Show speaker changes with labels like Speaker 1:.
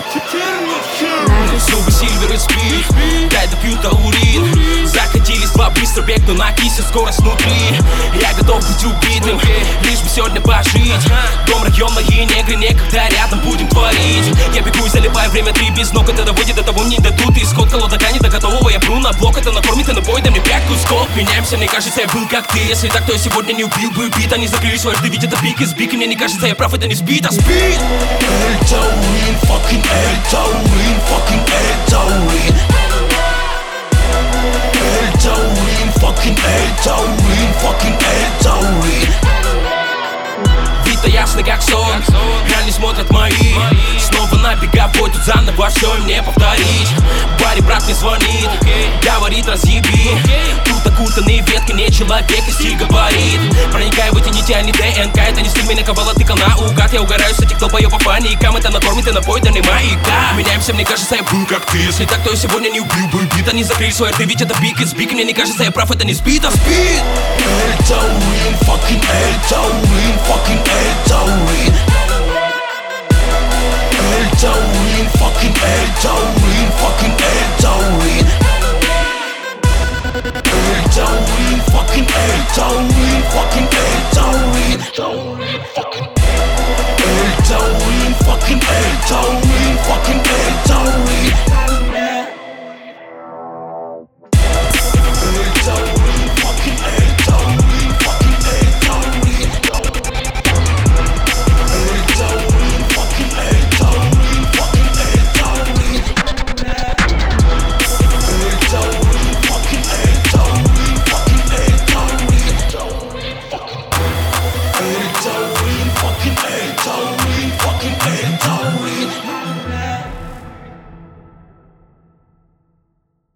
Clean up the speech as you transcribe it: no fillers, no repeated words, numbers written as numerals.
Speaker 1: Снова Сильвер и Спид, дай допью таурин. Закатились два, быстро бегну на кисе, скорость внутри. Я готов быть убитым, лишь бы сегодня пожить. Дом, районные негры, некогда рядом будем творить. Я бегу и заливаю время 3 без ног. Это доводит до того, не дадут исход. Колода не до готового, я пру на блок. Это накормит и напой, дай мне 5 кусков. Меняемся, мне кажется, я был как ты. Если так, то я сегодня не убил бы бит. Они закрыли свой рты, ведь это пик из бик. И мне не кажется, я прав, это не спид, а спид.
Speaker 2: El Taurin, fucking El Taurin, fucking El Taurin. El Taurin, fucking El Taurin, fucking El Taurin.
Speaker 1: Вид-то ясный как сон, реально смотрят мои. Снова на беговой, тут заново все мне повторить. Барри брат мне звонит, говорит разъеби. Тут окутанные ветки, не человек и стиль говорит. Проникай в эти нити, а не ДНК. Это не стиль, меня ковала тыкал наугад. Я угораю с этих долбоёбов паникам. Это накормит и напой, да не маяка. Меняемся, мне кажется, я был как ты. Если так, то я сегодня не убил бы бит. Они закрыли свой рты, ведь это бик из бик. Мне не кажется, я прав, это не спид, а спид.
Speaker 2: El Taurin, fucking El Taurin, fucking El Taurin. El Taurin, fucking El Taurin, fucking El